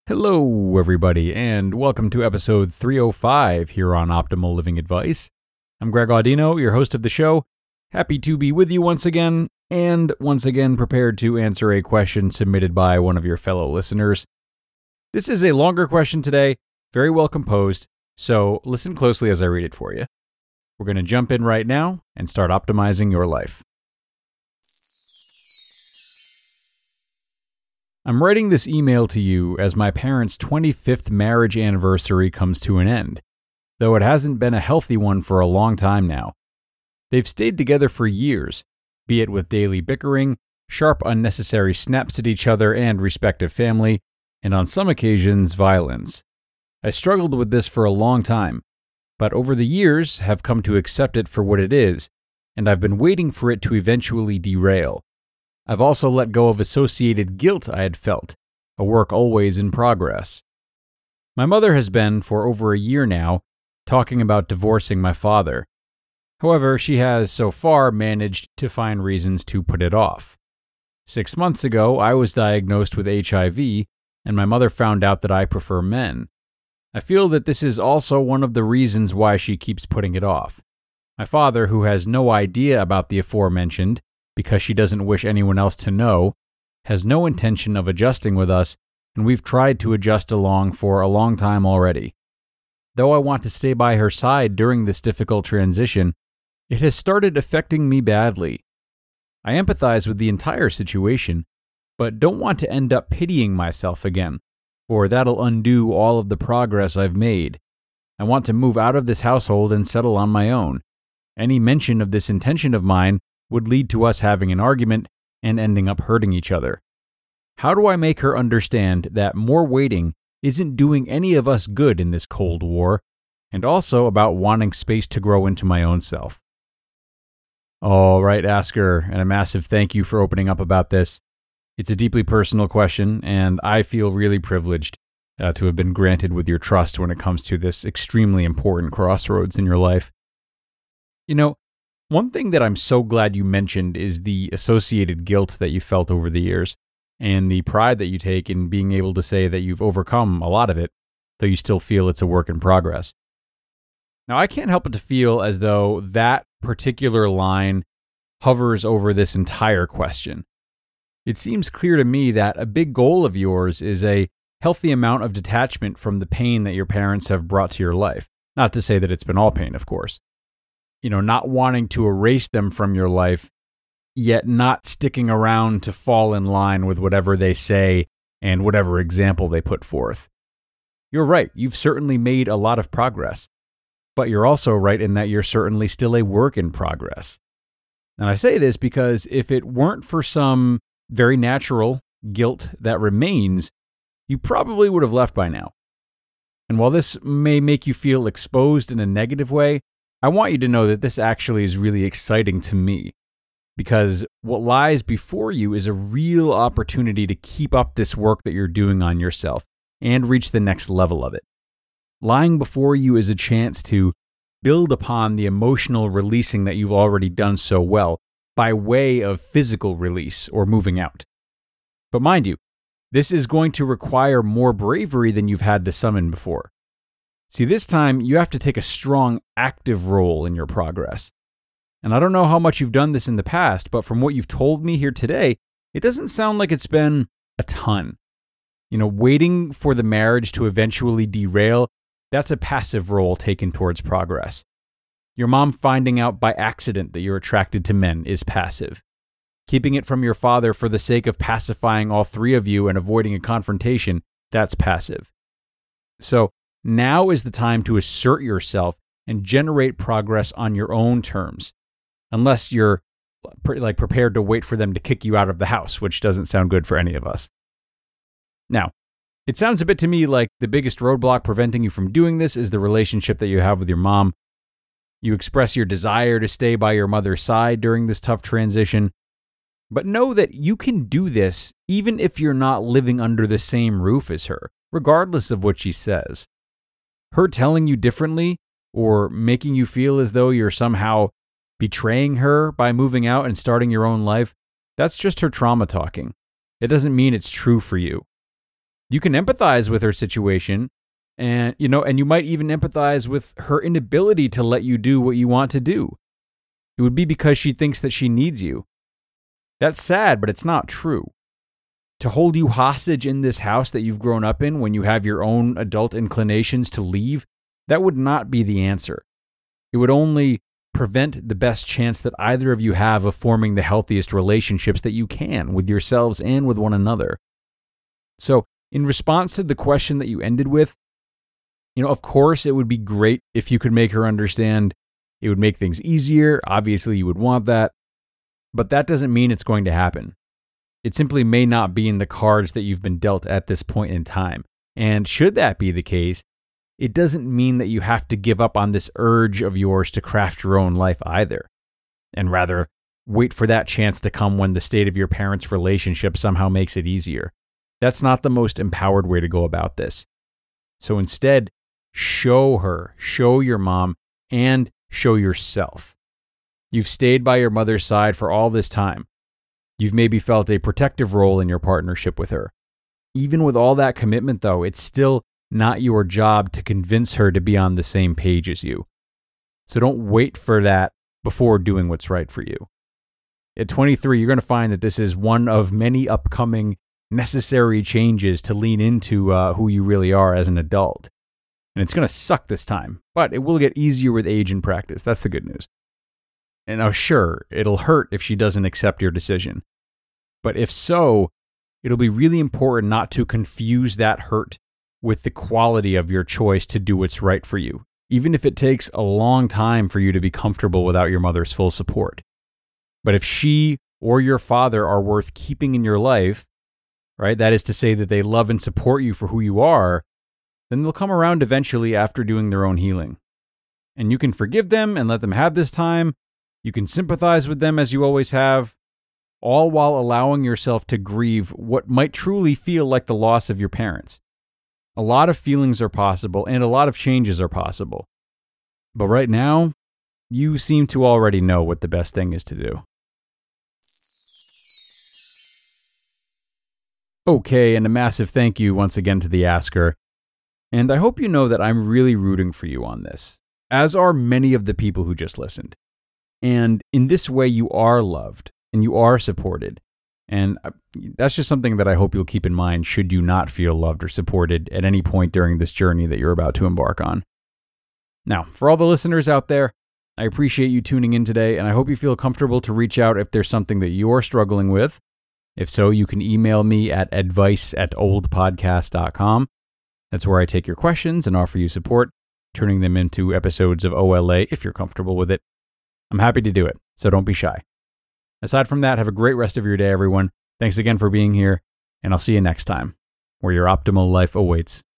Hello, everybody, and welcome to episode 305 here on Optimal Living Advice. I'm Greg Audino, your host of the show. Happy to be with you once again, and once again prepared to answer a question submitted by one of your fellow listeners. This is a longer question today, very well composed, so listen closely as I read it for you. We're going to jump in right now and start optimizing your life. I'm writing this email to you as my parents' 25th marriage anniversary comes to an end, though it hasn't been a healthy one for a long time now. They've stayed together for years, be it with daily bickering, sharp unnecessary snaps at each other and respective family, and on some occasions, violence. I struggled with this for a long time, but over the years have come to accept it for what it is, and I've been waiting for it to eventually derail. I've also let go of associated guilt I had felt, a work always in progress. My mother has been, for over a year now, talking about divorcing my father. However, she has so far managed to find reasons to put it off. 6 months ago, I was diagnosed with HIV, and my mother found out that I prefer men. I feel that this is also one of the reasons why she keeps putting it off. My father, who has no idea about the aforementioned, because she doesn't wish anyone else to know, has no intention of adjusting with us, and we've tried to adjust along for a long time already. Though I want to stay by her side during this difficult transition, it has started affecting me badly. I empathize with the entire situation, but don't want to end up pitying myself again, for that'll undo all of the progress I've made. I want to move out of this household and settle on my own. Any mention of this intention of mine would lead to us having an argument and ending up hurting each other. How do I make her understand that more waiting isn't doing any of us good in this Cold War, and also about wanting space to grow into my own self? All right, Asker, and a massive thank you for opening up about this. It's a deeply personal question, and I feel really privileged to have been granted with your trust when it comes to this extremely important crossroads in your life. You know, one thing that I'm so glad you mentioned is the associated guilt that you felt over the years, and the pride that you take in being able to say that you've overcome a lot of it, though you still feel it's a work in progress. Now, I can't help but to feel as though that particular line hovers over this entire question. It seems clear to me that a big goal of yours is a healthy amount of detachment from the pain that your parents have brought to your life. Not to say that it's been all pain, of course. Not wanting to erase them from your life, yet not sticking around to fall in line with whatever they say and whatever example they put forth. You're right, you've certainly made a lot of progress, but you're also right in that you're certainly still a work in progress. And I say this because if it weren't for some very natural guilt that remains, you probably would have left by now. And while this may make you feel exposed in a negative way, I want you to know that this actually is really exciting to me, because what lies before you is a real opportunity to keep up this work that you're doing on yourself and reach the next level of it. Lying before you is a chance to build upon the emotional releasing that you've already done so well by way of physical release or moving out. But mind you, this is going to require more bravery than you've had to summon before. See, this time you have to take a strong, active role in your progress. And I don't know how much you've done this in the past, but from what you've told me here today, it doesn't sound like it's been a ton. Waiting for the marriage to eventually derail, that's a passive role taken towards progress. Your mom finding out by accident that you're attracted to men is passive. Keeping it from your father for the sake of pacifying all three of you and avoiding a confrontation, that's passive. So, now is the time to assert yourself and generate progress on your own terms, unless you're prepared to wait for them to kick you out of the house, which doesn't sound good for any of us. Now, it sounds a bit to me like the biggest roadblock preventing you from doing this is the relationship that you have with your mom. You express your desire to stay by your mother's side during this tough transition, but know that you can do this even if you're not living under the same roof as her, regardless of what she says. Her telling you differently or making you feel as though you're somehow betraying her by moving out and starting your own life, that's just her trauma talking. It doesn't mean it's true for you. You can empathize with her situation, and you might even empathize with her inability to let you do what you want to do. It would be because she thinks that she needs you. That's sad, but it's not true. To hold you hostage in this house that you've grown up in when you have your own adult inclinations to leave, that would not be the answer. It would only prevent the best chance that either of you have of forming the healthiest relationships that you can with yourselves and with one another. So, in response to the question that you ended with, of course, it would be great if you could make her understand. It would make things easier. Obviously, you would want that. But that doesn't mean it's going to happen. It simply may not be in the cards that you've been dealt at this point in time. And should that be the case, it doesn't mean that you have to give up on this urge of yours to craft your own life either. And rather, wait for that chance to come when the state of your parents' relationship somehow makes it easier. That's not the most empowered way to go about this. So instead, show her, show your mom, and show yourself. You've stayed by your mother's side for all this time. You've maybe felt a protective role in your partnership with her. Even with all that commitment, though, it's still not your job to convince her to be on the same page as you. So don't wait for that before doing what's right for you. At 23, you're going to find that this is one of many upcoming necessary changes to lean into who you really are as an adult. And it's going to suck this time, but it will get easier with age and practice. That's the good news. And sure, it'll hurt if she doesn't accept your decision. But if so, it'll be really important not to confuse that hurt with the quality of your choice to do what's right for you, even if it takes a long time for you to be comfortable without your mother's full support. But if she or your father are worth keeping in your life, right, that is to say that they love and support you for who you are, then they'll come around eventually after doing their own healing. And you can forgive them and let them have this time. You can sympathize with them as you always have, all while allowing yourself to grieve what might truly feel like the loss of your parents. A lot of feelings are possible and a lot of changes are possible. But right now, you seem to already know what the best thing is to do. Okay, and a massive thank you once again to the asker. And I hope you know that I'm really rooting for you on this, as are many of the people who just listened. And in this way, you are loved and you are supported. And that's just something that I hope you'll keep in mind should you not feel loved or supported at any point during this journey that you're about to embark on. Now, for all the listeners out there, I appreciate you tuning in today, and I hope you feel comfortable to reach out if there's something that you're struggling with. If so, you can email me at advice@oldpodcast.com. That's where I take your questions and offer you support, turning them into episodes of OLA if you're comfortable with it. I'm happy to do it, so don't be shy. Aside from that, have a great rest of your day, everyone. Thanks again for being here, and I'll see you next time, where your optimal life awaits.